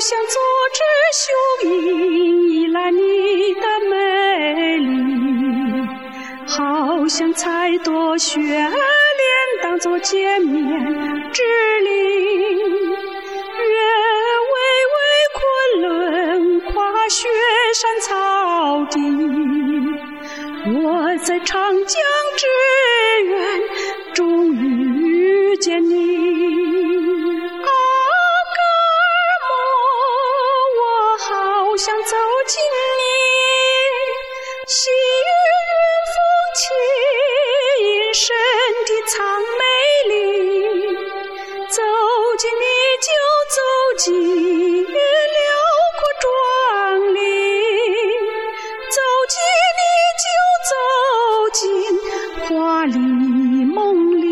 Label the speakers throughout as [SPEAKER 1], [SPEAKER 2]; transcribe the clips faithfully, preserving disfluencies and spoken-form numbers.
[SPEAKER 1] 像左指雄鹰依赖你的美丽，好像采朵雪莲当作见面之礼。愿巍巍昆仑跨雪山草地，我在长江之源终于遇见你。阿哥尔摩，我好想走近你，细雨云风轻，身体藏美丽，走近你就走进辽阔壮丽，走近你就走进华丽梦里。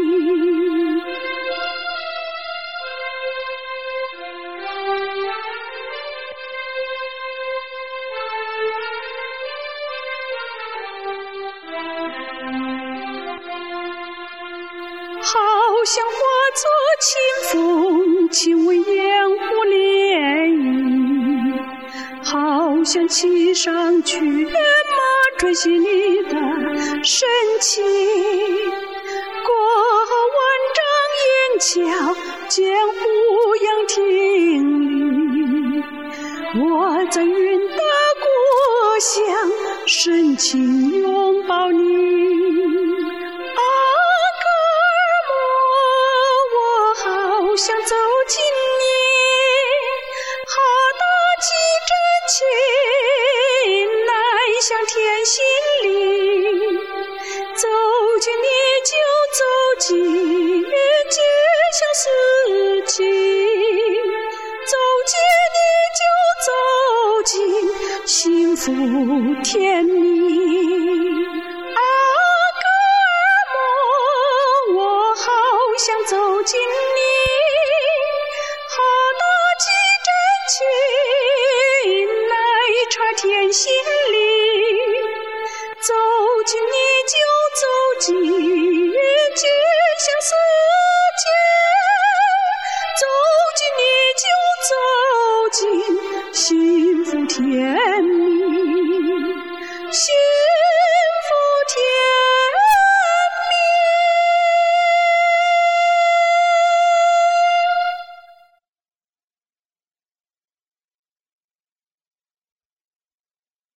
[SPEAKER 1] 好像化作清风，轻微烟雾涟漪，好像骑上骏马，追寻你的神情。过万丈岩桥，见胡杨亭里，我在云的故乡深情拥抱你。想走近你，好大几真情，乃向天心里。走近你就走进吉祥四季，走近你就走进幸福甜蜜。